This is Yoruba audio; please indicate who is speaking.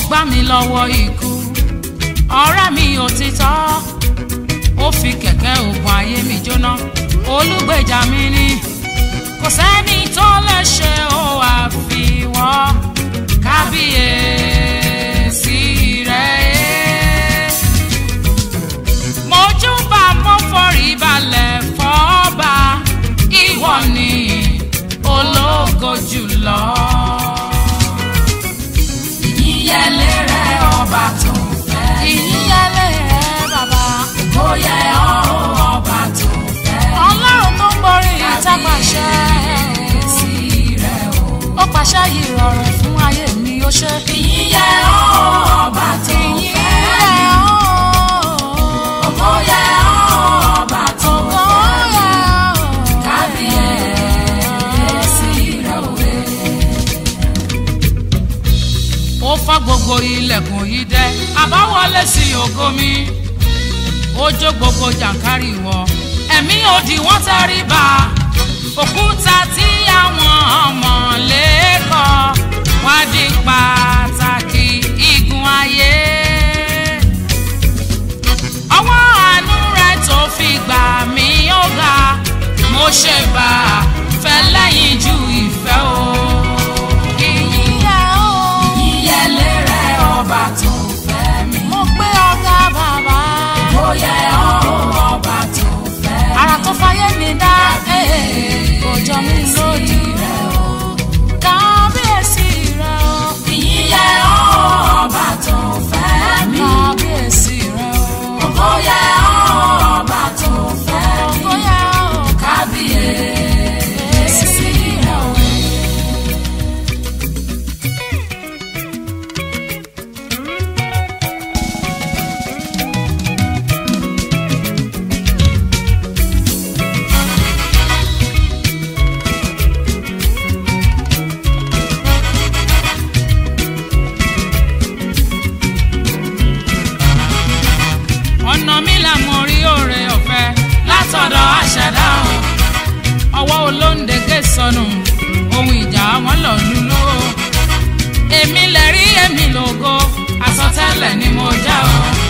Speaker 1: gbà mí lọ́wọ́ ikú ọ̀rẹ́ mi òtítọ́ ó fi kẹ̀kẹ́ ògùn ayé mi jóná olùgbèjà mi ni kò sẹ́ni tó lè ṣe ó àfiwọ́ kábíyèsí rẹ̀ mojúbà mo forí balẹ̀ fọ́ba ìwọ ni ológo jùlọ. Ìyìnyẹlé rẹ̀ ọba tó fẹ́. Ìyìnyẹlé rẹ̀ bàbá. Ó yẹ ọ́ ọba tó fẹ́. Ọlọ́run tó ń borí ìta pàṣẹ. Kábíyèsí rẹ̀ o. Ó pàṣẹ yìí rọrùn fún ayé mi ó ṣe. Ìyìnyẹ ọ́ ọba tó fẹ́. Ìyìnyẹ ọ́. Ó yẹ ọ́ ọba tó fẹ́. Kábíyèsí rẹ̀ o. Ó fọ́ gbogbo ilẹ̀kùn yìí dẹ́ àbáwọlé sí ògo mi ó jó gbogbo jàǹkárì wọ ẹ̀mí òdì wọ́n tẹrí ba òkúta tí àwọn ọmọ lẹ́kọ̀ọ́ wá di pàtàkì igun ayé ọwọ́ àánú rẹ̀ tó fi gbà mí ó ga mo ṣe bá fẹ́ lẹ́yìn ju ìfẹ́ o. Ọba tó fẹ́ mi. Mo gbé ọ̀gá bàbá. Ó yẹ ọ́ ọba tó fẹ́ mi. Ara tó fayé mi dá. Kò jọ mí lójú rẹ̀ o. Kábíyèsí rẹ̀ o. Ìyìn yẹ ọ́ ọba tó fẹ́ mi. Kábíyèsí rẹ̀ o. Ó yẹ ọ́ ọba tó fẹ́ mi. Ó yẹ ọ́ kábíyèsí rẹ̀ o. ọ̀nà mi là mo rí oore ọ̀fẹ́ látọ̀dọ̀ àṣẹ̀dá o ọwọ́ olóńdégé sọnù ohun ìjà wọn lọ lulú o èmi lè rí èmi lògo àsọtẹ́lẹ̀ ni mo já o.